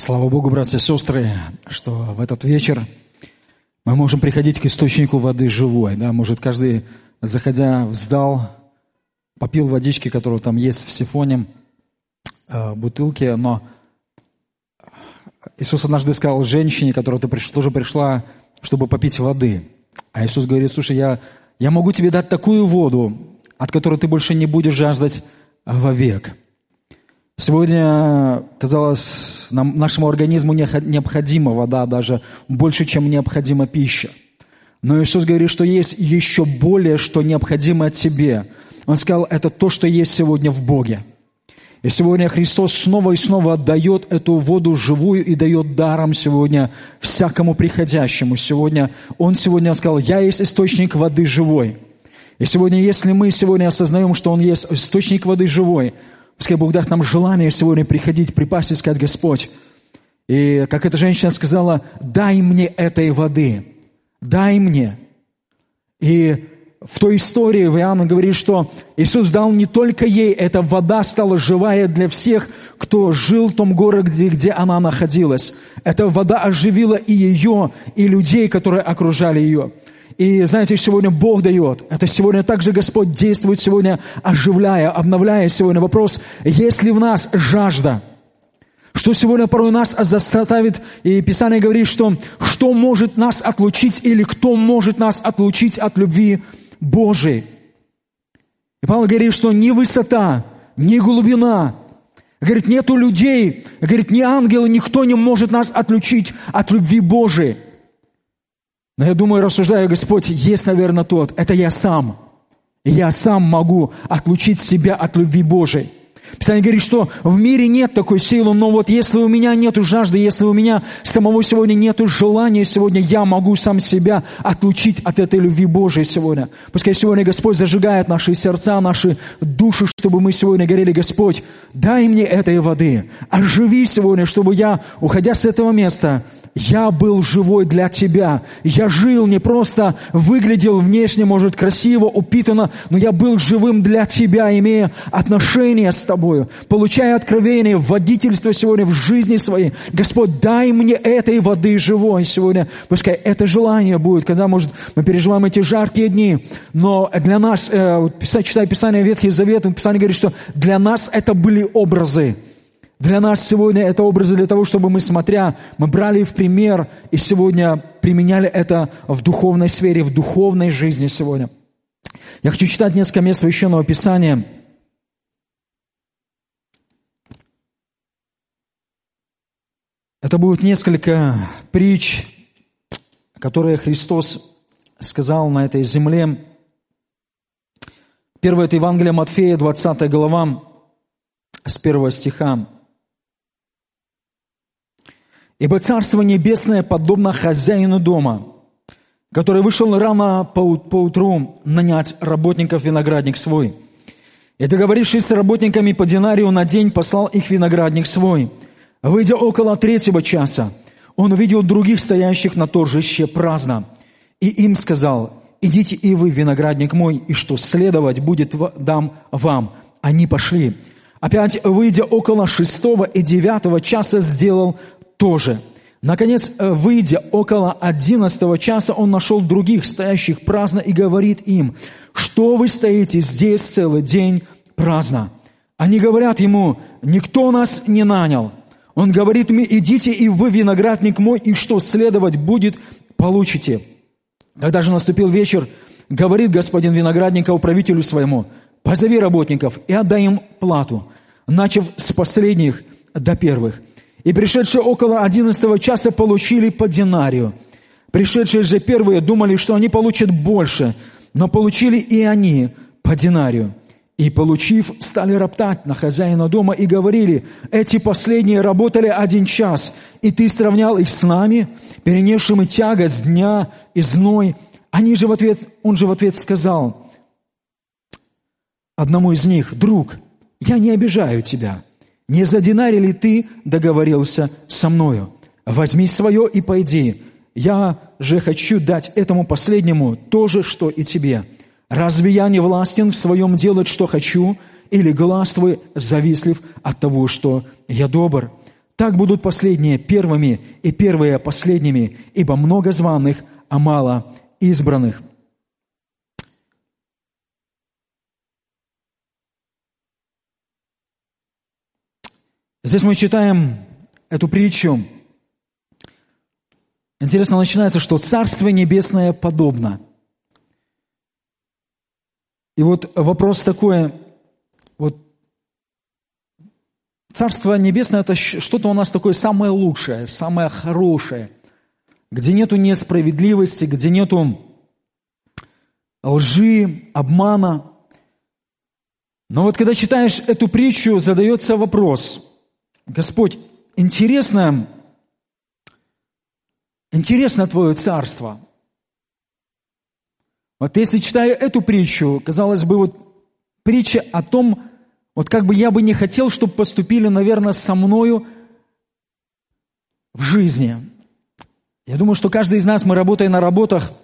Слава Богу, братья и сестры, что в этот вечер мы можем приходить к источнику воды живой. Да? Может, каждый, заходя в зал, попил водички, которая там есть в сифоне, бутылке, но Иисус однажды сказал женщине, которая тоже пришла, чтобы попить воды. А Иисус говорит: слушай, я могу тебе дать такую воду, от которой ты больше не будешь жаждать вовек. Сегодня, казалось, нашему организму необходима вода даже больше, чем необходима пища. Но Иисус говорит, что есть еще более, что необходимо тебе. Он сказал, это то, что есть сегодня в Боге. И сегодня Христос снова и снова отдает эту воду живую и дает даром сегодня всякому приходящему. Он сегодня сказал, я есть источник воды живой. И сегодня, если мы сегодня осознаем, что Он есть источник воды живой, пускай Бог даст нам желание сегодня приходить, припасть и сказать: Господь. И как эта женщина сказала, дай мне этой воды, дай мне. И в той истории Иоанн говорит, что Иисус дал не только ей, эта вода стала живая для всех, кто жил в том городе, где она находилась. Эта вода оживила и ее, и людей, которые окружали ее. И знаете, сегодня Бог дает. Это сегодня также Господь действует сегодня, оживляя, обновляя сегодня. Вопрос, есть ли в нас жажда? Что сегодня порой нас заставит, и Писание говорит, что может нас отлучить или кто может нас отлучить от любви Божией. И Павел говорит, что ни высота, ни глубина, говорит, нету людей, говорит, ни ангелы, никто не может нас отлучить от любви Божией. Но я думаю, рассуждая, Господь, есть, наверное, это я сам. И я сам могу отлучить себя от любви Божией. Писание говорит, что в мире нет такой силы, но вот если у меня нету жажды, если у меня самого сегодня нету желания сегодня, я могу сам себя отлучить от этой любви Божией сегодня. Пускай сегодня Господь зажигает наши сердца, наши души, чтобы мы сегодня говорили: Господь, дай мне этой воды, оживи сегодня, чтобы я, уходя с этого места, я был живой для Тебя. Я жил, не просто выглядел внешне, может, красиво, упитанно, но я был живым для Тебя, имея отношения с Тобою, получая откровение, водительство сегодня в жизни своей. Господь, дай мне этой воды живой сегодня. Пускай это желание будет, когда, может, мы переживаем эти жаркие дни, но для нас, читая Писание Ветхий Завет, Писание говорит, что для нас это были образы. Для нас сегодня это образы для того, чтобы мы брали в пример и сегодня применяли это в духовной сфере, в духовной жизни сегодня. Я хочу читать несколько мест Священного Писания. Это будет несколько притч, которые Христос сказал на этой земле. Первое – это Евангелие Матфея, 20 глава, с 1 стиха. «Ибо Царство Небесное подобно хозяину дома, который вышел рано поутру нанять работников в виноградник свой. И, договорившись с работниками по динарию на день, послал их в виноградник свой. Выйдя около 3 часа, он увидел других, стоящих на торжище праздно, и им сказал: идите и вы в виноградник мой, и что следовать будет, дам вам. Они пошли. Опять, выйдя около 6 и 9 часа, сделал тоже. Наконец, выйдя около 11 часа, он нашел других, стоящих праздно, и говорит им: что вы стоите здесь целый день праздно? Они говорят ему: никто нас не нанял. Он говорит им: идите и вы в виноградник мой, и что следовать будет, получите. Когда же наступил вечер, говорит господин виноградника управителю своему: позови работников и отдай им плату, начав с последних до первых. И пришедшие около 11 часа получили по динарию. Пришедшие же первые думали, что они получат больше, но получили и они по динарию. И, получив, стали роптать на хозяина дома и говорили: эти последние работали 1 час, и ты сравнял их с нами, перенесшими тягость дня и зной. Он же в ответ сказал одному из них: друг, я не обижаю тебя. Не за динарий ли ты договорился со мною? Возьми свое и пойди. Я же хочу дать этому последнему то же, что и тебе. Разве я не властен в своем делать, что хочу, или глаз твой завистлив от того, что я добр? Так будут последние первыми, и первые последними, ибо много званых, а мало избранных». Здесь мы читаем эту притчу. Интересно, начинается, что Царство Небесное подобно. И вот вопрос такой, вот Царство Небесное – это что-то у нас такое самое лучшее, самое хорошее, где нету несправедливости, где нету лжи, обмана. Но вот когда читаешь эту притчу, задается вопрос: Господь, интересно Твое Царство. Вот если читаю эту притчу, казалось бы, вот притча о том, вот как бы я бы не хотел, чтобы поступили, наверное, со мною в жизни. Я думаю, что каждый из нас, мы работаем на работах,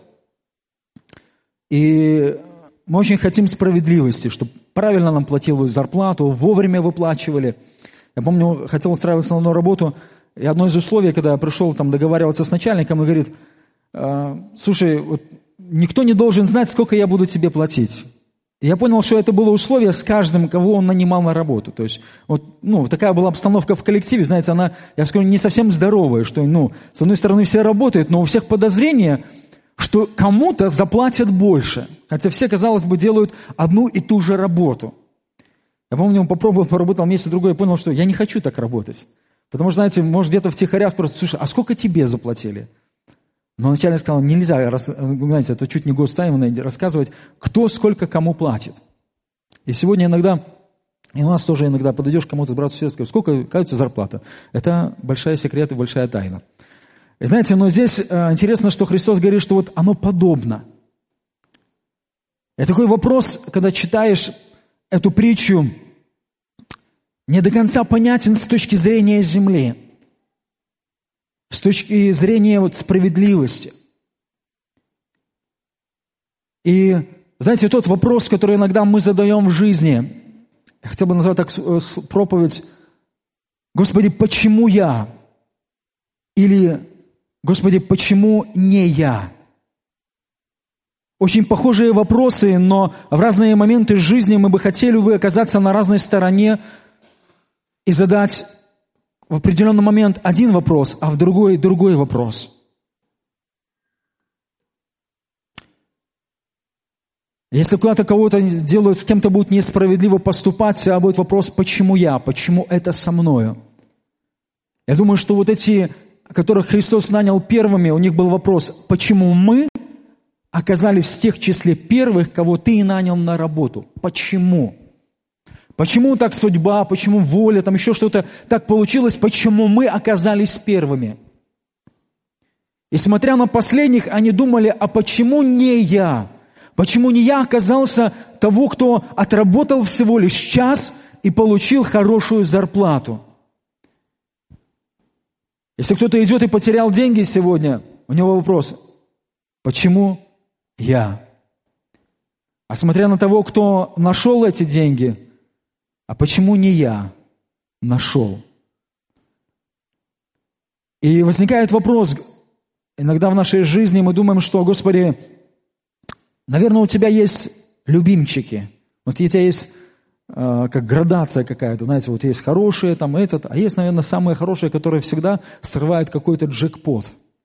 и мы очень хотим справедливости, чтобы правильно нам платили зарплату, вовремя выплачивали. Я помню, хотел устраиваться на новую работу, и одно из условий, когда я пришел там договариваться с начальником, он говорит: слушай, вот никто не должен знать, сколько я буду тебе платить. И я понял, что это было условие с каждым, кого он нанимал на работу. То есть, вот, такая была обстановка в коллективе, знаете, она, я скажу, не совсем здоровая, что, с одной стороны, все работают, но у всех подозрение, что кому-то заплатят больше. Хотя все, казалось бы, делают одну и ту же работу. Я помню, он поработал месяц-другой, и понял, что я не хочу так работать. Потому что, знаете, может, где-то втихаря спросят: слушай, а сколько тебе заплатили? Но начальник сказал: нельзя, знаете, это чуть не гостайм рассказывать, кто сколько кому платит. И сегодня иногда, и у нас тоже иногда подойдешь к кому-то, брату, сестру, скажешь: сколько, кажется, зарплата? Это большой секрет и большая тайна. И знаете, но здесь интересно, что Христос говорит, что вот оно подобно. И такой вопрос, когда читаешь эту притчу, не до конца понятен с точки зрения земли, с точки зрения справедливости. И, знаете, тот вопрос, который иногда мы задаем в жизни, я хотел бы назвать так проповедь: «Господи, почему я?» Или «Господи, почему не я?» Очень похожие вопросы, но в разные моменты жизни мы бы хотели оказаться на разной стороне и задать в определенный момент один вопрос, а в другой вопрос. Если куда-то кого-то делают, с кем-то будут несправедливо поступать, всегда будет вопрос: почему я? Почему это со мною? Я думаю, что вот эти, которых Христос нанял первыми, у них был вопрос: почему мы оказались в тех числе первых, кого Ты нанял на работу? Почему? Почему так судьба, почему воля, там еще что-то так получилось, почему мы оказались первыми? И смотря на последних, они думали: а почему не я? Почему не я оказался того, кто отработал всего лишь час и получил хорошую зарплату? Если кто-то идет и потерял деньги сегодня, у него вопрос: почему я? А смотря на того, кто нашел эти деньги, а почему не я нашел? И возникает вопрос, иногда в нашей жизни мы думаем, что: Господи, наверное, у Тебя есть любимчики. Вот у Тебя есть как градация какая-то, знаете, вот есть хорошие, там этот, а есть, наверное, самые хорошие, которые всегда срывают какой-то джекпот.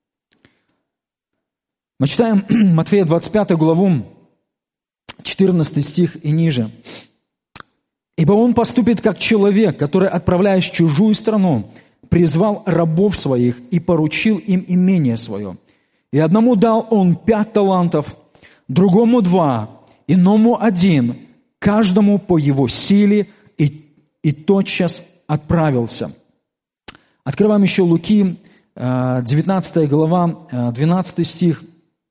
Мы читаем Матфея 25 главу, 14 стих и ниже. «Ибо он поступит как человек, который, отправляясь в чужую страну, призвал рабов своих и поручил им имение свое. И одному дал он 5 талантов, другому 2, иному 1, каждому по его силе, и тотчас отправился». Открываем еще Луки, 19 глава, 12 стих.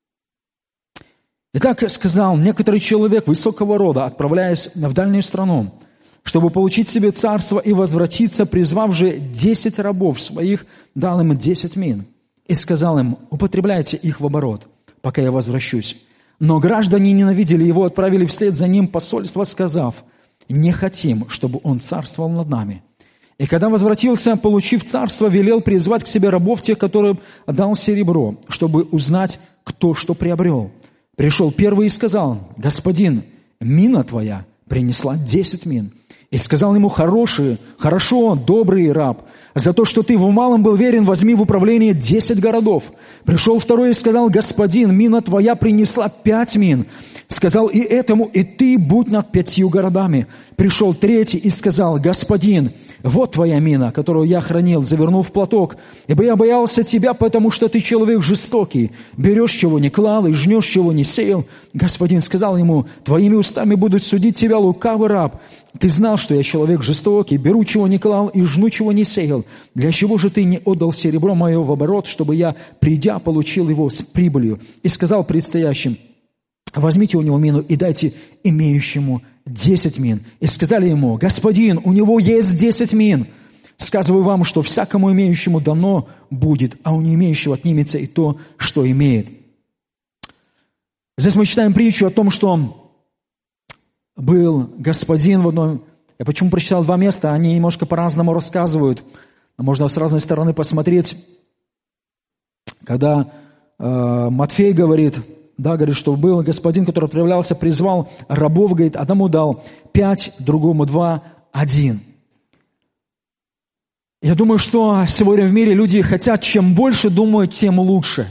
«Итак, сказал некоторый человек высокого рода, отправляясь в дальнюю страну, чтобы получить себе царство и возвратиться, призвав же 10 рабов своих, дал им 10 мин. И сказал им: употребляйте их в оборот, пока я возвращусь. Но граждане ненавидели его, отправили вслед за ним посольство, сказав: не хотим, чтобы он царствовал над нами. И когда возвратился, получив царство, велел призвать к себе рабов тех, которым дал серебро, чтобы узнать, кто что приобрел. Пришел первый и сказал: господин, мина твоя принесла 10 мин. И сказал ему: хорошо, добрый раб, за то, что ты в малом был верен, возьми в управление 10 городов. Пришел второй и сказал: господин, мина твоя принесла 5 мин. Сказал и этому: и ты будь над 5 городами. Пришел третий и сказал: господин, вот твоя мина, которую я хранил, завернув в платок, ибо я боялся тебя, потому что ты человек жестокий, берешь, чего не клал, и жнешь, чего не сеял. Господин сказал ему: твоими устами будут судить тебя, лукавый раб. Ты знал, что я человек жестокий, беру, чего не клал, и жну, чего не сеял. Для чего же ты не отдал серебро мое в оборот, чтобы я, придя, получил его с прибылью? И сказал предстоящим: возьмите у него мину и дайте имеющему 10 мин. И сказали ему: господин, у него есть 10 мин. Сказываю вам, что всякому имеющему дано будет, а у не имеющего отнимется и то, что имеет. Здесь мы читаем притчу о том, что был господин в одном... Я почему прочитал 2 места, они немножко по-разному рассказывают. Можно с разной стороны посмотреть. Когда Матфей говорит, что был господин, который отправлялся, призвал рабов, говорит, одному дал 5, другому 2, 1. Я думаю, что сегодня в мире люди хотят, чем больше думают, тем лучше.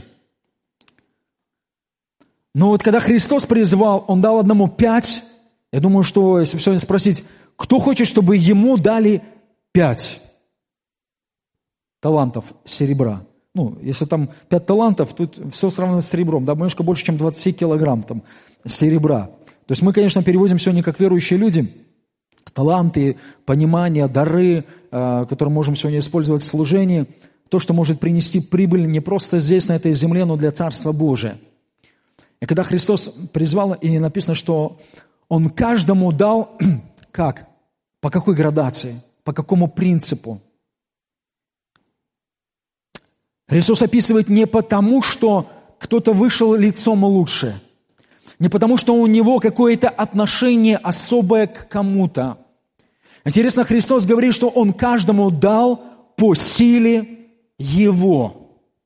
Но вот когда Христос призвал, Он дал одному 5. Я думаю, что если сегодня спросить, кто хочет, чтобы ему дали 5 талантов серебра? Если там 5 талантов, тут все сравнено с серебром, да, немножко больше, чем 20 килограмм там серебра. То есть мы, конечно, переводим сегодня как верующие люди таланты, понимание, дары, которые можем сегодня использовать в служении, то, что может принести прибыль не просто здесь, на этой земле, но для Царства Божия. И когда Христос призвал, и написано, что Он каждому дал, как? По какой градации? По какому принципу? Христос описывает не потому, что кто-то вышел лицом лучше, не потому, что у него какое-то отношение особое к кому-то. Интересно, Христос говорит, что Он каждому дал по силе Его.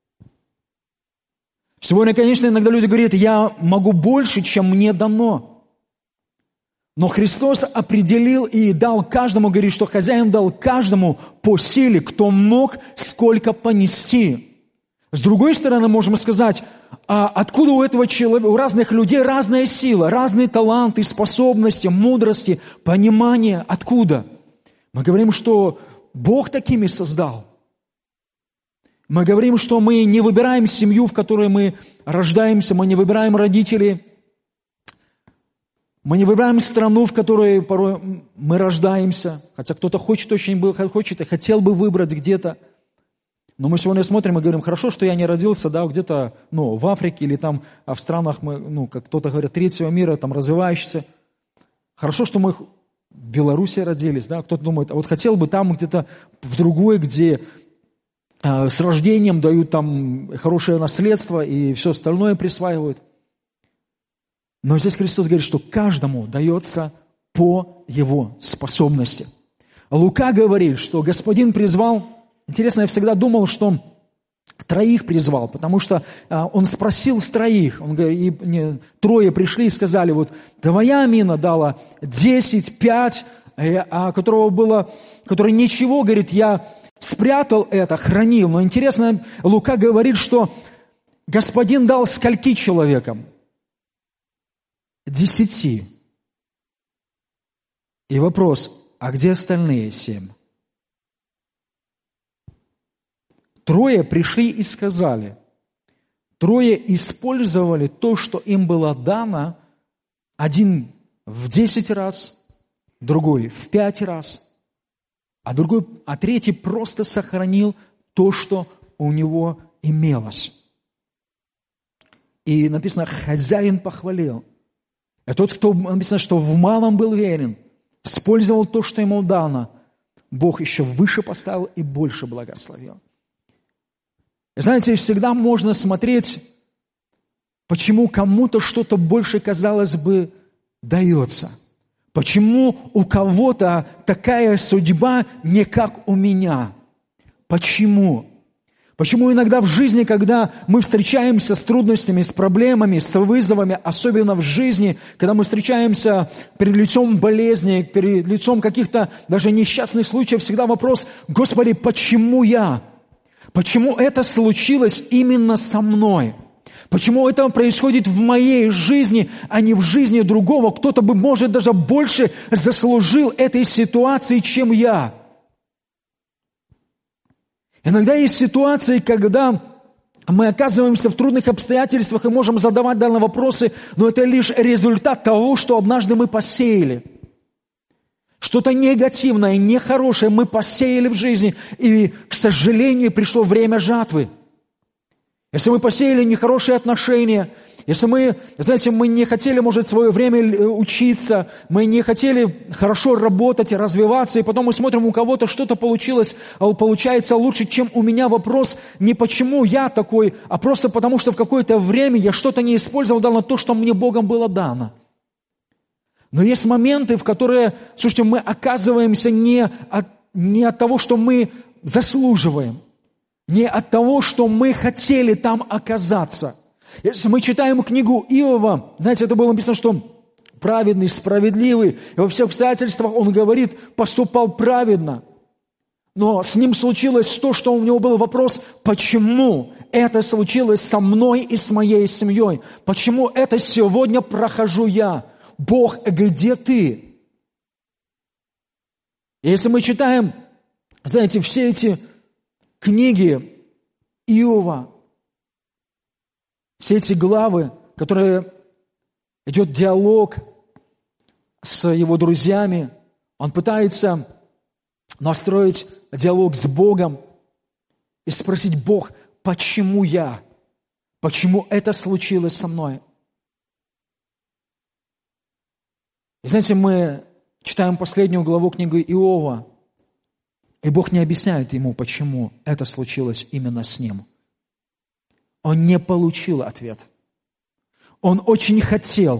Сегодня, конечно, иногда люди говорят, я могу больше, чем мне дано. Но Христос определил и дал каждому, говорит, что Хозяин дал каждому по силе, кто мог сколько понести. С другой стороны, можем сказать, откуда у этого человека, у разных людей разная сила, разные таланты, способности, мудрости, понимание. Откуда? Мы говорим, что Бог такими создал. Мы говорим, что мы не выбираем семью, в которой мы рождаемся, мы не выбираем родителей, мы не выбираем страну, в которой порой мы рождаемся, хотя кто-то хочет и хотел бы выбрать где-то. Но мы сегодня смотрим и говорим, хорошо, что я не родился, да, где-то, в Африке или там в странах, как кто-то говорит, третьего мира, там, развивающихся. Хорошо, что мы в Беларуси родились, да, кто-то думает, а вот хотел бы там где-то в другой, где с рождением дают там хорошее наследство и все остальное присваивают. Но здесь Христос говорит, что каждому дается по его способности. Лука говорит, что Господин призвал. Интересно, я всегда думал, что 3 призвал, потому что он спросил с 3. Он говорит, 3 пришли и сказали, вот твоя мина дала 10, 5, который ничего, говорит, я спрятал это, хранил. Но интересно, Лука говорит, что Господин дал скольки человекам? 10. И вопрос, а где остальные 7? 3 пришли и сказали. 3 использовали то, что им было дано, один в 10 раз, другой в 5 раз, а 3 просто сохранил то, что у него имелось. И написано, хозяин похвалил. А тот, кто написано, что в малом был верен, использовал то, что ему дано, Бог еще выше поставил и больше благословил. И знаете, всегда можно смотреть, почему кому-то что-то больше, казалось бы, дается. Почему у кого-то такая судьба не как у меня? Почему? Почему иногда в жизни, когда мы встречаемся с трудностями, с проблемами, с вызовами, особенно в жизни, когда мы встречаемся перед лицом болезни, перед лицом каких-то даже несчастных случаев, всегда вопрос: Господи, почему я? Почему это случилось именно со мной? Почему это происходит в моей жизни, а не в жизни другого? Кто-то бы, может, даже больше заслужил этой ситуации, чем я. Иногда есть ситуации, когда мы оказываемся в трудных обстоятельствах и можем задавать данные вопросы, но это лишь результат того, что однажды мы посеяли. Что-то негативное, нехорошее мы посеяли в жизни, и, к сожалению, пришло время жатвы. Если мы посеяли нехорошие отношения, если мы, знаете, мы не хотели, может, в свое время учиться, мы не хотели хорошо работать и развиваться, и потом мы смотрим, у кого-то что-то получилось, а получается лучше, чем у меня. Вопрос не почему я такой, а просто потому, что в какое-то время я что-то не использовал, дал на то, что мне Богом было дано. Но есть моменты, в которые, слушайте, мы оказываемся не от того, что мы заслуживаем, не от того, что мы хотели там оказаться. Если мы читаем книгу Иова, знаете, это было написано, что праведный, справедливый, и во всех обстоятельствах он говорит, поступал праведно. Но с ним случилось то, что у него был вопрос: почему это случилось со мной и с моей семьей? Почему это сегодня прохожу я? Бог, где ты? И если мы читаем, знаете, все эти книги Иова, все эти главы, которые идет диалог с его друзьями, он пытается настроить диалог с Богом и спросить: Бог, почему я? Почему это случилось со мной? И знаете, мы читаем последнюю главу книги Иова, и Бог не объясняет ему, почему это случилось именно с ним. Он не получил ответ. Он очень хотел.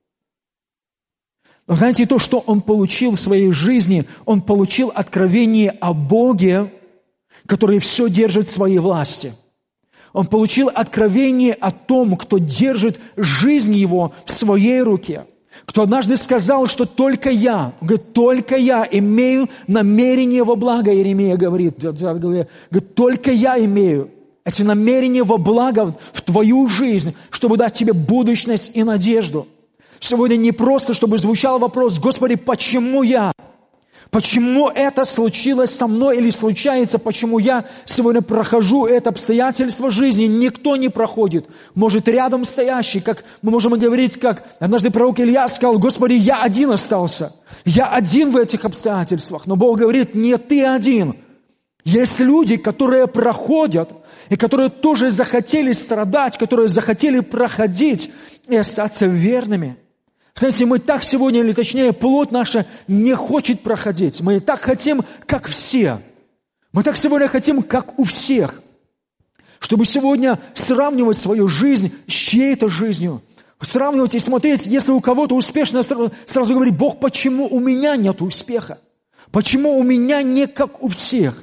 Но знаете, то, что он получил в своей жизни, он получил откровение о Боге, который все держит в своей власти. Он получил откровение о том, кто держит жизнь его в своей руке. Кто однажды сказал, что только я имею намерение во благо, Иеремия говорит, только я имею эти намерения во благо в твою жизнь, чтобы дать тебе будущность и надежду. Сегодня не просто, чтобы звучал вопрос: Господи, почему я? Почему это случилось со мной или случается? Почему я сегодня прохожу это обстоятельство жизни? Никто не проходит. Может, рядом стоящий, как мы можем говорить, как однажды пророк Илья сказал: Господи, я один остался. Я один в этих обстоятельствах. Но Бог говорит: нет, ты один. Есть люди, которые проходят, и которые тоже захотели страдать, которые захотели проходить и остаться верными. Знаете, мы так сегодня, или точнее, плоть наша не хочет проходить. Мы так хотим, как все. Мы так сегодня хотим, как у всех. Чтобы сегодня сравнивать свою жизнь с чьей-то жизнью. Сравнивать и смотреть, если у кого-то успешно, сразу говорить: Бог, почему у меня нет успеха? Почему у меня не как у всех?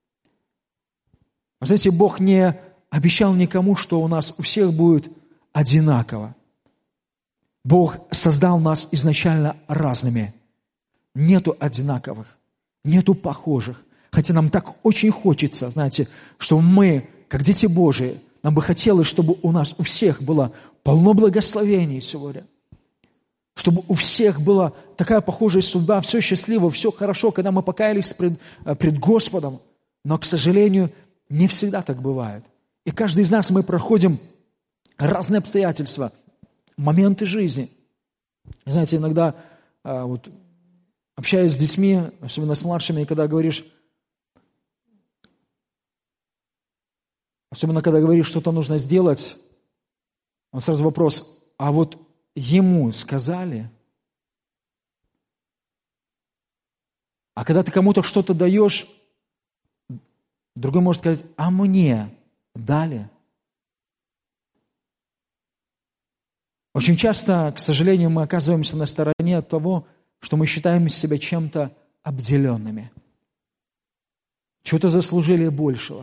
Вы знаете, Бог не обещал никому, что у нас у всех будет одинаково. Бог создал нас изначально разными. Нету одинаковых, нету похожих. Хотя нам так очень хочется, знаете, что мы, как дети Божии, нам бы хотелось, чтобы у нас у всех было полно благословений сегодня. Чтобы у всех была такая похожая судьба, все счастливо, все хорошо, когда мы покаялись пред Господом. Но, к сожалению, не всегда так бывает. И каждый из нас, мы проходим разные обстоятельства, моменты жизни. Знаете, иногда, общаясь с детьми, особенно с младшими, когда говоришь, что-то нужно сделать, он сразу вопрос: а вот ему сказали? А когда ты кому-то что-то даешь, другой может сказать: а мне дали? Очень часто, к сожалению, мы оказываемся на стороне того, что мы считаем себя чем-то обделенными. Чего-то заслужили большего.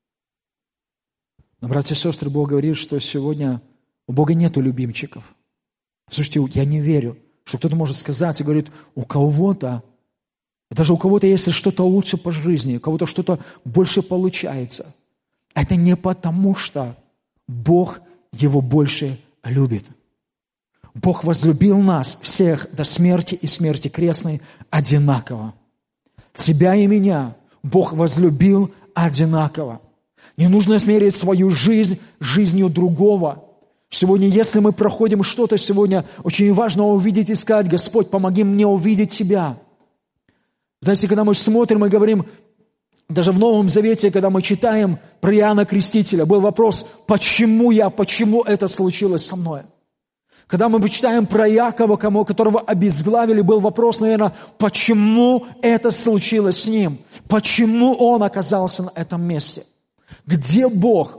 Но, братья и сестры, Бог говорит, что сегодня у Бога нету любимчиков. Слушайте, я не верю, что кто-то может сказать и говорит, у кого-то, даже у кого-то есть что-то лучше по жизни, у кого-то что-то больше получается. Это не потому, что Бог его больше любит. Бог возлюбил нас всех до смерти и смерти крестной одинаково. Тебя и меня Бог возлюбил одинаково. Не нужно смерить свою жизнь жизнью другого. Сегодня, если мы проходим что-то сегодня, очень важно увидеть и сказать, Господь, помоги мне увидеть Тебя. Знаете, когда мы смотрим и говорим, даже в Новом Завете, когда мы читаем про Иоанна Крестителя, был вопрос, почему это случилось со мной? Когда мы читаем про Иакова, которого обезглавили, был вопрос, наверное, почему это случилось с ним? Почему он оказался на этом месте? Где Бог?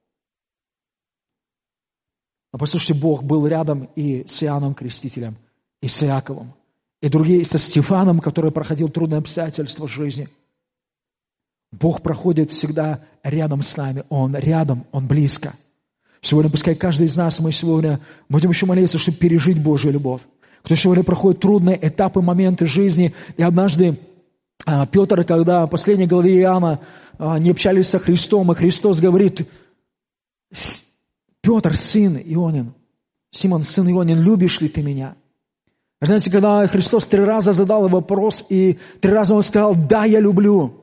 А послушайте, Бог был рядом и с Иоанном Крестителем, и с Иаковом, и другие, со Стефаном, который проходил трудные обстоятельства жизни. Бог проходит всегда рядом с нами. Он рядом, Он близко. Сегодня пускай каждый из нас, мы сегодня будем еще молиться, чтобы пережить Божью любовь. Кто сегодня проходит трудные этапы, моменты жизни. И однажды Петр, когда в последней главе Иоанна не общались со Христом, и Христос говорит, Петр, сын Ионин, Симон, сын Ионин, любишь ли ты меня? Знаете, когда Христос 3 раза задал вопрос, и 3 раза Он сказал, да, я люблю.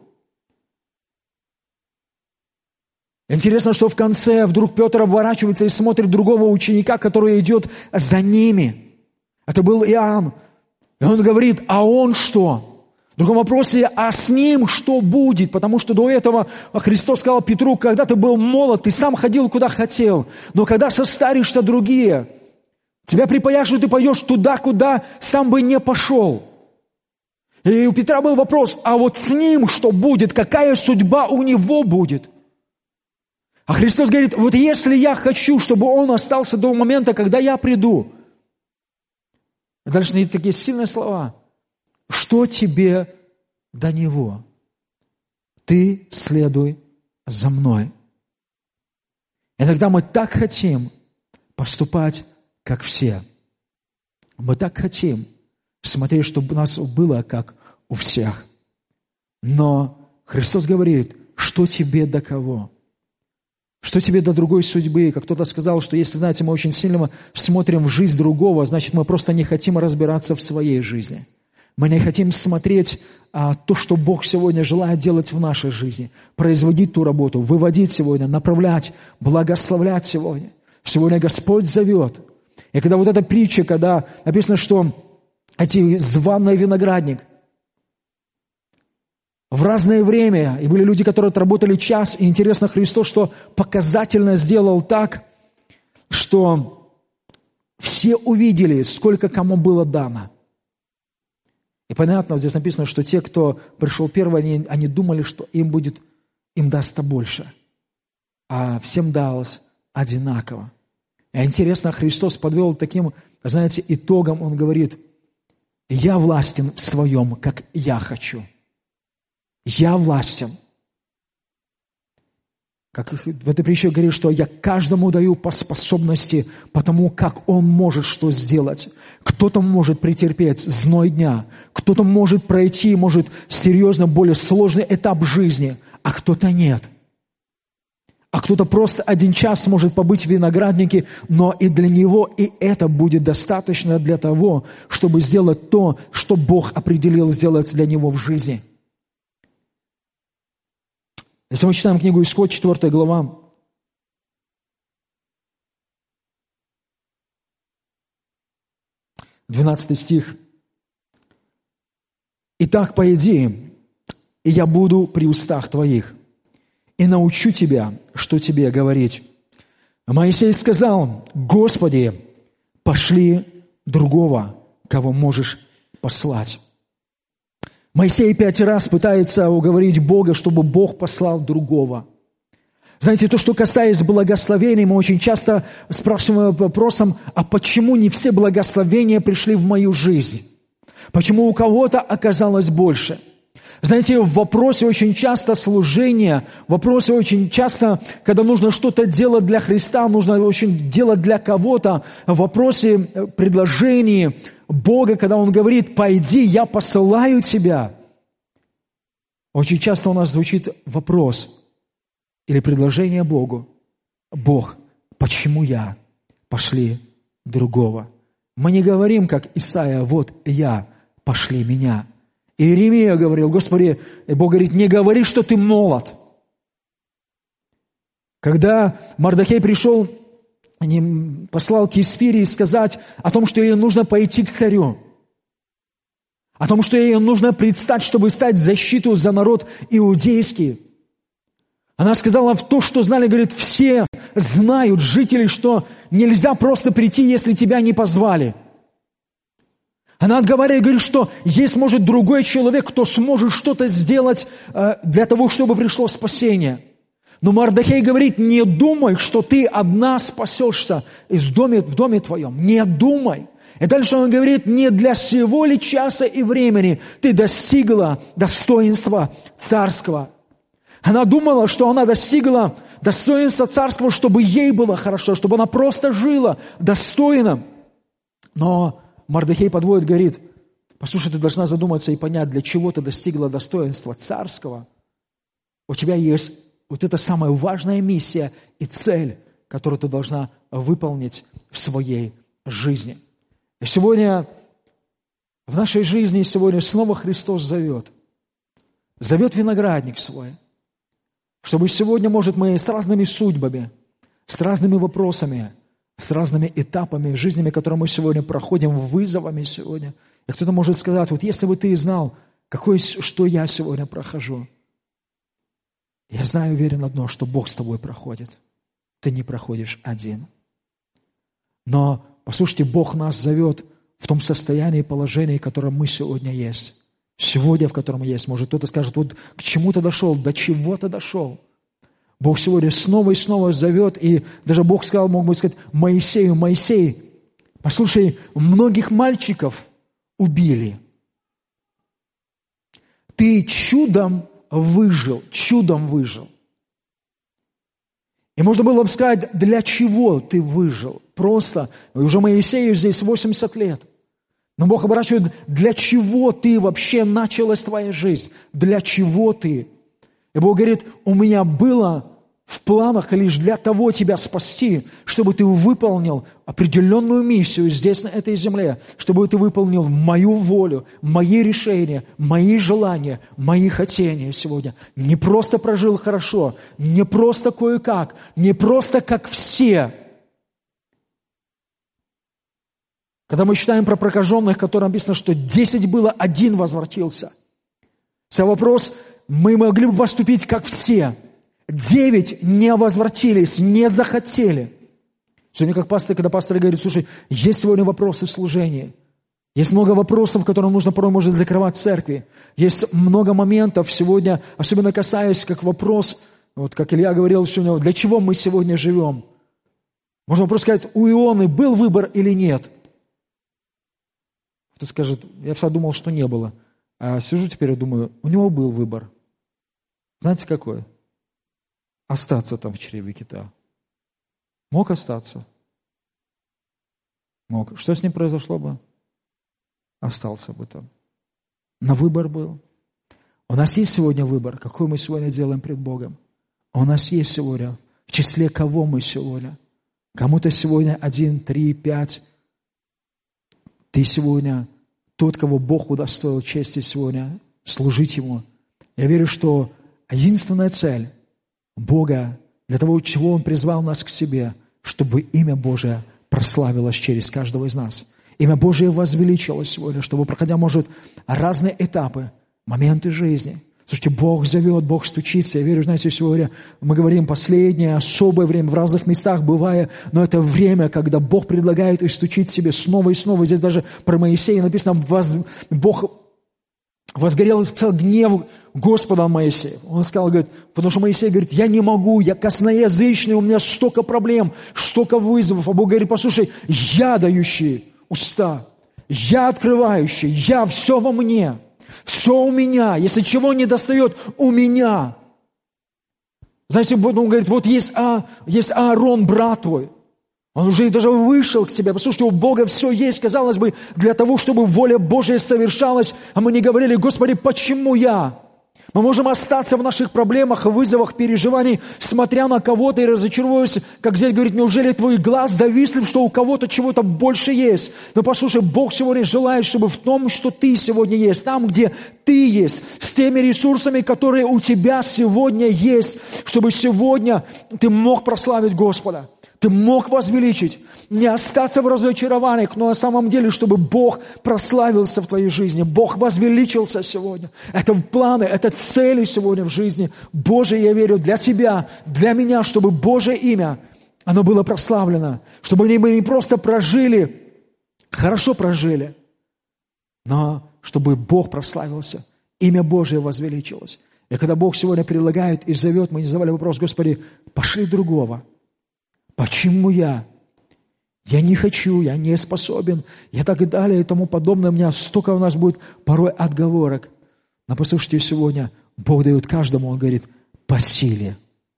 Интересно, что в конце вдруг Петр оборачивается и смотрит другого ученика, который идет за ними. Это был Иоанн. И он говорит, а он что? В другом вопросе, а с ним что будет? Потому что до этого Христос сказал Петру, когда ты был молод, ты сам ходил куда хотел. Но когда состаришься другие, тебя припаяшут, и ты пойдешь туда, куда сам бы не пошел. И у Петра был вопрос, а вот с ним что будет? Какая судьба у него будет? А Христос говорит, вот если я хочу, чтобы он остался до момента, когда я приду. Дальше такие сильные слова. Что тебе до него? Ты следуй за мной. Иногда мы так хотим поступать, как все. Мы так хотим смотреть, чтобы у нас было, как у всех. Но Христос говорит, что тебе до кого? Что тебе до другой судьбы? Как кто-то сказал, что если, знаете, мы очень сильно смотрим в жизнь другого, значит, мы просто не хотим разбираться в своей жизни. Мы не хотим смотреть то, что Бог сегодня желает делать в нашей жизни. Производить ту работу, выводить сегодня, направлять, благословлять сегодня. Сегодня Господь зовет. И когда вот эта притча, когда написано, что эти званый виноградник, в разное время, и были люди, которые отработали час, и интересно, Христос, что показательно сделал так, что все увидели, сколько кому было дано. И понятно, вот здесь написано, что те, кто пришел первый, они думали, что им дастся больше, а всем далось одинаково. И интересно, Христос подвел таким, знаете, итогом, Он говорит, я властен в своем, как я хочу. Я властен. Как в этой притче говорит, что я каждому даю по способности, потому как он может что сделать. Кто-то может претерпеть зной дня, кто-то может пройти, может серьезно более сложный этап жизни, а кто-то нет. А кто-то просто 1 час может побыть в винограднике, но и для него и это будет достаточно для того, чтобы сделать то, что Бог определил сделать для него в жизни. Если мы читаем книгу Исход, 4 глава, 12 стих. «Итак, пойди, и я буду при устах твоих, и научу тебя, что тебе говорить». Моисей сказал, «Господи, пошли другого, кого можешь послать». Моисей 5 раз пытается уговорить Бога, чтобы Бог послал другого. Знаете, то, что касается благословений, мы очень часто спрашиваем вопросом, а почему не все благословения пришли в мою жизнь? Почему у кого-то оказалось больше? Знаете, в вопросе очень часто служения, в вопросе очень часто, когда нужно что-то делать для Христа, нужно очень делать для кого-то, в вопросе предложений Бога, когда Он говорит: «Пойди, я посылаю тебя», очень часто у нас звучит вопрос или предложение Богу: «Бог, почему я? Пошли другого». Мы не говорим, как Исаия: «Вот я, пошли меня». Иеремия говорил: «Господи», Бог говорит: «Не говори, что ты молод». Когда Мардохей пришел, послал к Есфирии сказать о том, что ей нужно пойти к царю, о том, что ей нужно предстать, чтобы стать в защиту за народ иудейский. Она сказала в то, что знали, говорит: все знают, жители, что нельзя просто прийти, если тебя не позвали. Она отговаривает, говорит, что есть, может, другой человек, кто сможет что-то сделать для того, чтобы пришло спасение. Но Мардохей говорит: не думай, что ты одна спасешься в доме твоем. Не думай. И дальше он говорит: не для сего ли часа и времени ты достигла достоинства царского. Она думала, что она достигла достоинства царского, чтобы ей было хорошо, чтобы она просто жила достойно. Но Мардохей подводит, говорит: послушай, ты должна задуматься и понять, для чего ты достигла достоинства царского. У тебя есть вот эта самая важная миссия и цель, которую ты должна выполнить в своей жизни. И сегодня, в нашей жизни, сегодня снова Христос зовет виноградник свой, чтобы сегодня, может, мы с разными судьбами, с разными вопросами, с разными этапами жизни, которые мы сегодня проходим, вызовами сегодня. И кто-то может сказать: вот если бы ты знал, что я сегодня прохожу. Я знаю, уверен одно, что Бог с тобой проходит. Ты не проходишь один. Но, послушайте, Бог нас зовет в том состоянии и положении, в котором мы сегодня есть. Сегодня, в котором мы есть. Может, кто-то скажет: вот к чему ты дошел, до чего ты дошел. Бог сегодня снова и снова зовет, и даже Бог сказал, мог бы сказать Моисею: Моисей, послушай, многих мальчиков убили. Ты чудом выжил. И можно было бы сказать: для чего ты выжил? Просто, уже Моисею здесь 80 лет. Но Бог оборачивает: для чего ты вообще началась твоя жизнь? Для чего ты? И Бог говорит: у меня было в планах лишь для того тебя спасти, чтобы ты выполнил определенную миссию здесь, на этой земле, чтобы ты выполнил мою волю, мои решения, мои желания, мои хотения сегодня. Не просто прожил хорошо, не просто кое-как, не просто как все. Когда мы читаем про прокаженных, которым написано, что 10 было, 1 возвратился. Вся вопрос: мы могли бы поступить как все. 9 не возвратились, не захотели. Сегодня, как пастор, когда пастор говорит: слушай, есть сегодня вопросы в служении. Есть много вопросов, которые нужно порой, может, закрывать в церкви. Есть много моментов сегодня, особенно касаясь как вопрос, вот как Илья говорил сегодня, для чего мы сегодня живем. Можно вопрос сказать: у Ионы был выбор или нет? Кто скажет: я всегда думал, что не было. А сижу теперь и думаю, у него был выбор. Знаете, какой? Остаться там в чреве кита. Мог остаться? Мог. Что с ним произошло бы? Остался бы там. Но выбор был. У нас есть сегодня выбор, какой мы сегодня делаем пред Богом. У нас есть сегодня, в числе кого мы сегодня. Кому-то сегодня 1, 3, 5. Ты сегодня тот, кого Бог удостоил чести сегодня служить Ему. Я верю, что единственная цель Бога, для того, чего Он призвал нас к себе, чтобы имя Божие прославилось через каждого из нас. Имя Божие возвеличилось сегодня, чтобы, проходя, может, разные этапы, моменты жизни. Слушайте, Бог зовет, Бог стучится. Я верю, знаете, сегодня мы говорим последнее, особое время, в разных местах бывая, но это время, когда Бог предлагает и стучит себе снова и снова. Здесь даже про Моисея написано: Бог возгорел гнев Господа Моисея. Он сказал, говорит, потому что Моисей говорит: я не могу, я косноязычный, у меня столько проблем, столько вызовов. А Бог говорит: послушай, я дающий уста, я открывающий, я все во мне, все у меня. Если чего не достает, у меня. Знаете, он говорит, вот есть Аарон, брат твой. Он уже даже вышел к тебе. Послушайте, у Бога все есть, казалось бы, для того, чтобы воля Божья совершалась. А мы не говорили, Господи, почему я? Мы можем остаться в наших проблемах, вызовах, переживаниях, смотря на кого-то и разочаровываясь, как здесь говорит, неужели твой глаз завислив, что у кого-то чего-то больше есть? Но послушай, Бог сегодня желает, чтобы в том, что ты сегодня есть, там, где ты есть, с теми ресурсами, которые у тебя сегодня есть, чтобы сегодня ты мог прославить Господа. Ты мог возвеличить, не остаться в разочарованиях, но на самом деле, чтобы Бог прославился в твоей жизни. Бог возвеличился сегодня. Это планы, это цели сегодня в жизни Божьей, я верю, для тебя, для меня, чтобы Божье имя, оно было прославлено. Чтобы мы не просто прожили, хорошо прожили, но чтобы Бог прославился, имя Божие возвеличилось. И когда Бог сегодня предлагает и зовет, мы не задавали вопрос, Господи, пошли другого. Почему я? Я не хочу, я не способен, я так и далее и тому подобное. У меня столько у нас будет порой отговорок. Но послушайте, сегодня Бог дает каждому, Он говорит, по силе.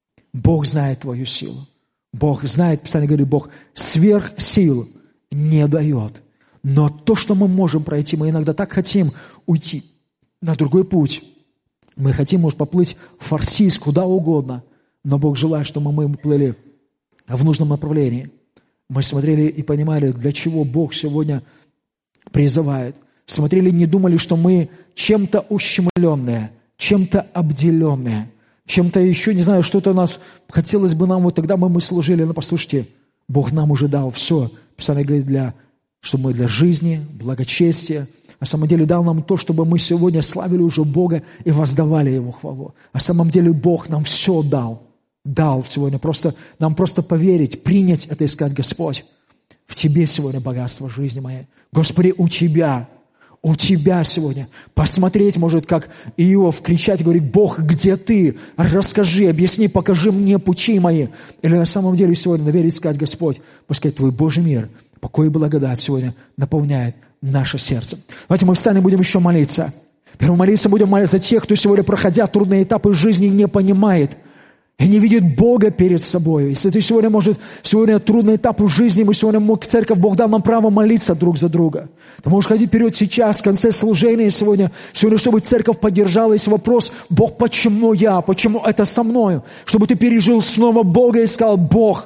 Бог знает твою силу. Бог знает, Писание говорит, Бог сверх сил не дает. Но то, что мы можем пройти, мы иногда так хотим уйти на другой путь. Мы хотим, может, поплыть в Фарсис, куда угодно. Но Бог желает, чтобы мы плыли в нужном направлении. Мы смотрели и понимали, для чего Бог сегодня призывает. Смотрели, не думали, что мы чем-то ущемленные, чем-то обделенные, чем-то еще, не знаю, что-то нас хотелось бы нам, вот тогда мы служили. Но послушайте, Бог нам уже дал все. Писание говорит, чтобы мы для жизни, благочестия, на самом деле дал нам то, чтобы мы сегодня славили уже Бога и воздавали Ему хвалу. На самом деле Бог нам все дал. Дал сегодня. Нам просто поверить, принять это и сказать, Господь, в Тебе сегодня богатство жизни моей. Господи, у Тебя сегодня. Посмотреть, может, как Иов кричать, говорит, Бог, где Ты? Расскажи, объясни, покажи мне пути мои. Или на самом деле сегодня наверить, сказать, Господь, пускай Твой Божий мир, покой и благодать сегодня наполняет наше сердце. Давайте мы встанем и будем еще молиться. Первым молиться будем молиться за тех, кто сегодня, проходя трудные этапы жизни, не понимает и не видит Бога перед собой. Если ты сегодня трудный этап в жизни, мы сегодня, церковь, Бог дал нам право молиться друг за друга. Ты можешь ходить вперед сейчас, в конце служения сегодня, чтобы церковь поддержала. Есть вопрос, Бог, почему я? Почему это со мною? Чтобы ты пережил снова Бога и сказал, Бог,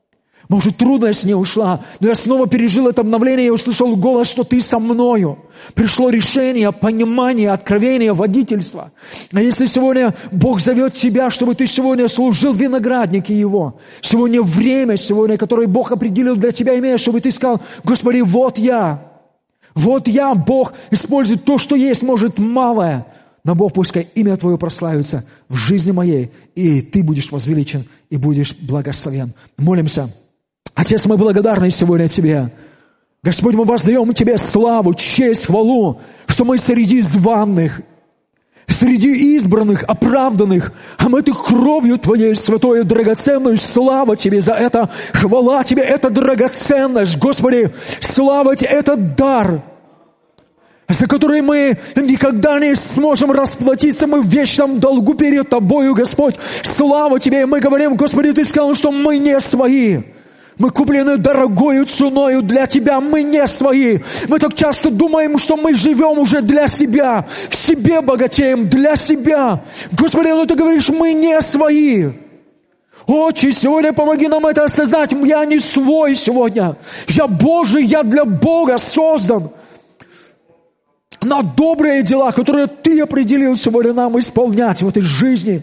может, трудность не ушла, но я снова пережил это обновление и услышал голос, что ты со мною. Пришло решение, понимание, откровение, водительство. А если сегодня Бог зовет тебя, чтобы ты сегодня служил в винограднике Его, сегодня время, которое Бог определил для тебя, имея, чтобы ты сказал, Господи, вот я, Бог, использует то, что есть, может, малое, но Бог, пускай имя Твое прославится в жизни моей, и Ты будешь возвеличен, и будешь благословен. Молимся. Отец, мы благодарны сегодня Тебе. Господь, мы воздаем Тебе славу, честь, хвалу, что мы среди званых, среди избранных, оправданных, а мы Ты кровью Твоей святой и драгоценной. Слава Тебе за это, хвала Тебе, это драгоценность. Господи, слава Тебе, это дар, за который мы никогда не сможем расплатиться, мы в вечном долгу перед Тобою, Господь. Слава Тебе, и мы говорим, Господи, Ты сказал, что мы не свои. Мы куплены дорогою ценою для Тебя, мы не свои. Мы так часто думаем, что мы живем уже для себя, в себе богатеем, для себя. Господи, но Ты говоришь, мы не свои. Отче, сегодня помоги нам это осознать. Я не свой сегодня. Я Божий, я для Бога создан. На добрые дела, которые Ты определил сегодня нам исполнять в этой жизни.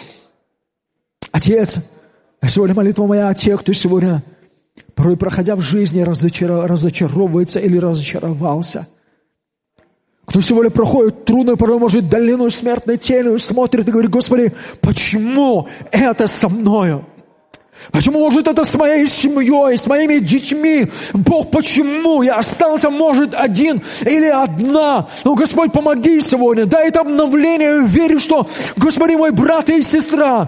Отец, сегодня молитва моя о тех, кто сегодня порой, проходя в жизни, разочаровывается или разочаровался. Кто сегодня проходит трудную, порой, может, долину смертной тени, смотрит и говорит, Господи, почему это со мною? Почему, может, это с моей семьей, с моими детьми? Бог, почему я остался, может, один или одна? Но, Господь, помоги сегодня, дай это обновление, верю, что, Господи, мой брат и сестра,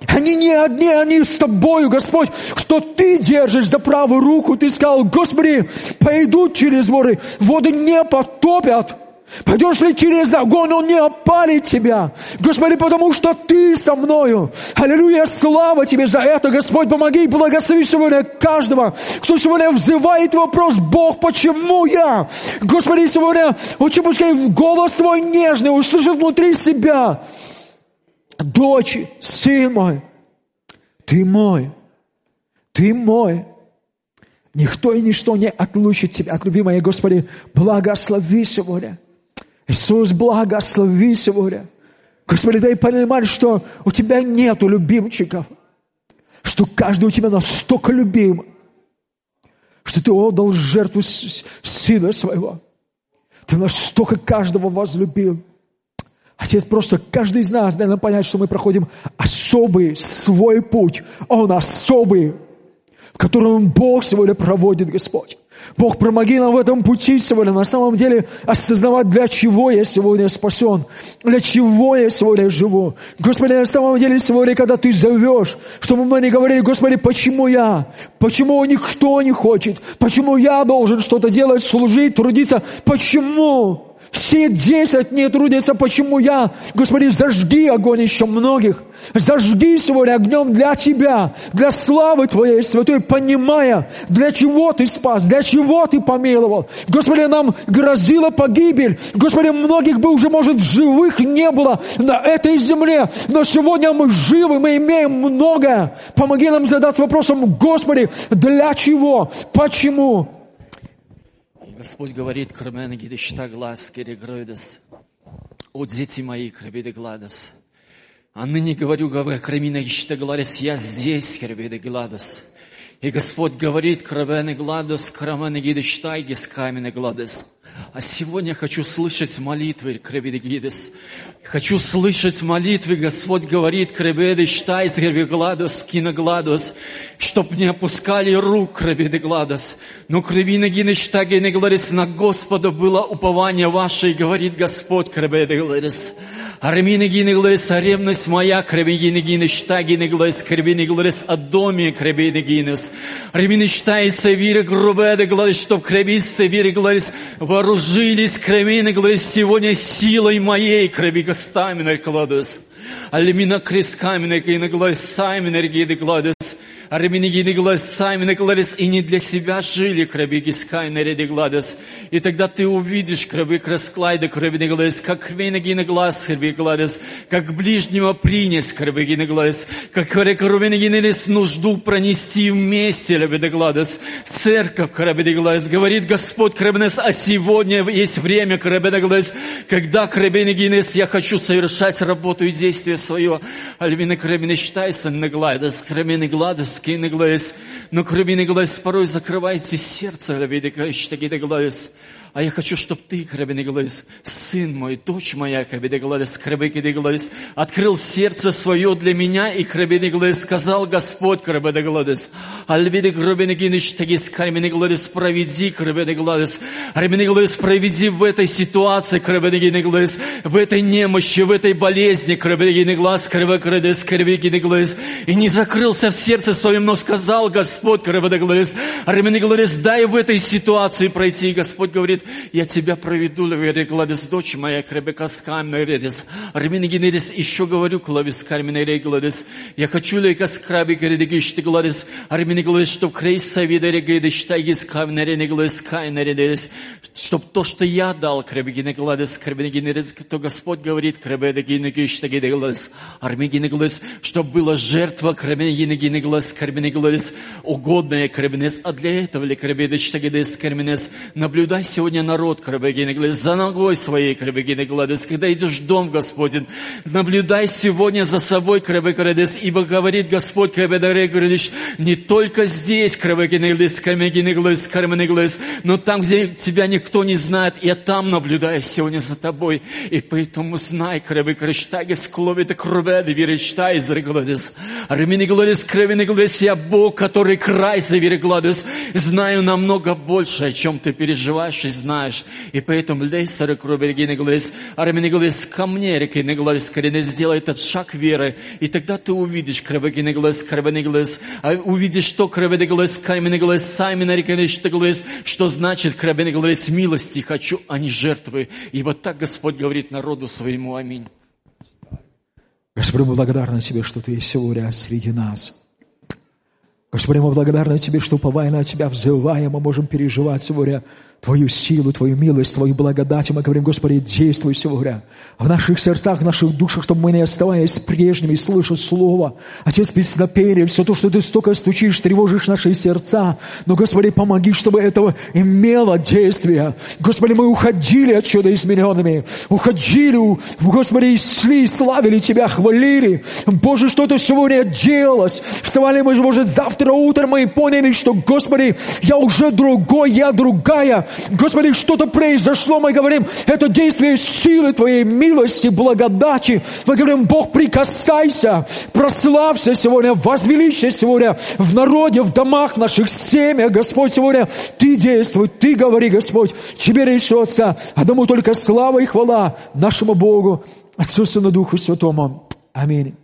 Они не одни, они с тобою, Господь, что Ты держишь за правую руку. Ты сказал, Господи, пойдут через воды не потопят. Пойдешь ли через огонь, он не опалит тебя. Господи, потому что Ты со мною. Аллилуйя, слава Тебе за это, Господь, помоги и благослови сегодня каждого, кто сегодня взывает вопрос, Бог, почему я? Господи, сегодня очень пускай голос свой нежный услышит внутри себя. Дочь, сын мой, Ты мой, Ты мой. Никто и ничто не отлучит Тебя от любимой, Господи, благослови сегодня. Иисус, благослови сегодня. Господи, дай понимать, что у Тебя нету любимчиков, что каждый у Тебя настолько любим, что Ты отдал жертву Сына Своего. Ты настолько каждого возлюбил. Отец, просто каждый из нас дай нам понять, что мы проходим особый свой путь. Он особый, в котором Бог сегодня проводит, Господь. Бог, помоги нам в этом пути сегодня на самом деле осознавать, для чего я сегодня спасен, для чего я сегодня живу. Господи, на самом деле сегодня, когда Ты зовешь, чтобы мы не говорили, Господи, почему я? Почему никто не хочет? Почему я должен что-то делать, служить, трудиться? Почему? Все 10 не трудятся, почему я? Господи, зажги огонь еще многих. Зажги сегодня огнем для Тебя, для славы Твоей святой, понимая, для чего Ты спас, для чего Ты помиловал. Господи, нам грозила погибель. Господи, многих бы уже, может, в живых не было на этой земле. Но сегодня мы живы, мы имеем многое. Помоги нам задать вопросом, Господи, для чего, почему? Господь говорит, кроме гидешта глаз, керегройдас, о дети мои, крабиды гладас. А ныне говорю, кромина гидешта гларес, я здесь, крабиды гладас. И Господь говорит, кроме гладас, кроме гидешта и гискамины гладас. А сегодня я хочу слышать молитвы, крабиды гидес. Хочу слышать молитвы, Господь говорит, крабиды штайс, крабиды гладас, киногладас, чтоб не опускали рук, крабиды гладас. Но крабины гидешта, гинегладас, на Господа было упование ваше, и говорит Господь, крабиды гладас. Армины гинеглес, ревность моя, крабины гинешта, гинеглес, крабины глес, о доме, крабины гинес. Армины штайся, виры грубеды глес, чтоб крабицы, виры глес, вооружились, крабины глес, сегодня силой моей, краби гостаминер кладус. Алимина крескаминер гинеглес, саминер гинеглес. Армины гинеглес, саминер глес, и не для себя жили, краби гискайнер гинеглес. И тогда ты увидишь, краби красклайда, краби гинеглес, как крвина гинеглес, краби гинеглес, как ближнего принес, краби гинеглес, как крвина гинеглес нужду пронести вместе, краби гинеглес. Церковь, краби гинеглес, говорит Господь, краби гинеглес, а сегодня есть время, краби гинеглес, когда, краби гинеглес, я хочу совершать работу и действие свое. Альвина крабина считается наглайдас, крабина гладас, кинеглес, но крабина гладас порой закрывайте сердце, крабина считается. А я хочу, чтобы ты, крабина гладас, сын мой, дочь моя, крабина гладас, крабина гладас, открыл сердце свое для меня, и крабина гладас сказал Господь, крабина гладас, альвина крабина гинеш тагис, крабина гладас, проведи, крабина гладас, крабина гладас, проведи в этой ситуации, крабина гладас, в этой немощи, в этой болезни, крабина гладас, крабина гладас, и не закрылся в сердце своем, но сказал Господь, крабина гладас, дай в этой ситуации пройти. Господь говорит, я тебя проведу, Гладис, дочь моя, крабекаскамна редис. Арминигинерис, еще говорю, клавис кармина регладис. Я хочу лекаскраби гредигиш гладис. Арминигладис, чтоб крейса вида регидиш тагис камна регладис кайна редис. Чтоб то, что я дал, крабигинегладис, крабигинерис, то Господь говорит, крабигинегиш тагидегладис. Арминигинегладис, чтоб была жертва, крабигинегладис, крабигинегладис, угодная крабинес. А для этого ли крабидиш тагидес карминес? Наблюдай сегодня народ, крабегинеглес, за ногой своей, крабегинеглес, когда идешь в дом Господень, наблюдай сегодня за собой, крабегинеглес, ибо говорит Господь, крабегинеглес, не только здесь, крабегинеглес, крабегинеглес, но там, где тебя никто не знает, я там наблюдаю сегодня за тобой, и поэтому знай, крабегинеглес, кловит крубеды, веречтай, зреглес, арминеглес, крабегинеглес, я Бог, который край завереглес, знаю намного больше, о чем ты переживаешь, и знаешь. И поэтому лейсары кровеги не говорис, армени говорис ко мне, реки не говорис, коренец, сделай этот шаг веры, и тогда ты увидишь, кровеги не говорис, увидишь, что кровеги говорис, камень не говорис, сами на реке не говорис, что значит кровеги не говорис, милости хочу, а не жертвы. И вот так Господь говорит народу своему. Аминь. Господи, мы благодарны Тебе, что Ты есть сегодня среди нас. Господи, мы благодарны Тебе, что, уповая на Тебя, взывая, мы можем переживать сегодня Твою силу, Твою милость, Твою благодать. И мы говорим, Господи, действуй сегодня в наших сердцах, в наших душах, чтобы мы, не оставаясь прежними, слыша Слово, Отец, песнопение, все то, что Ты столько стучишь, тревожишь наши сердца. Но, Господи, помоги, чтобы это имело действие. Господи, мы уходили отсюда измененными, уходили, Господи, и шли, славили Тебя, хвалили. Боже, что-то сегодня делалось. Вставали мы, может, завтра утром мы поняли, что, Господи, я уже другой, я другая. Господи, что-то произошло, мы говорим, это действие силы Твоей милости, благодати. Мы говорим, Бог, прикасайся, прославься сегодня, возвеличься сегодня в народе, в домах, в наших семьях. Господь, сегодня Ты действуй, Ты говори, Господь, Тебе решится. Одному только слава и хвала нашему Богу, Отцу, Сыну, Духу Святому. Аминь.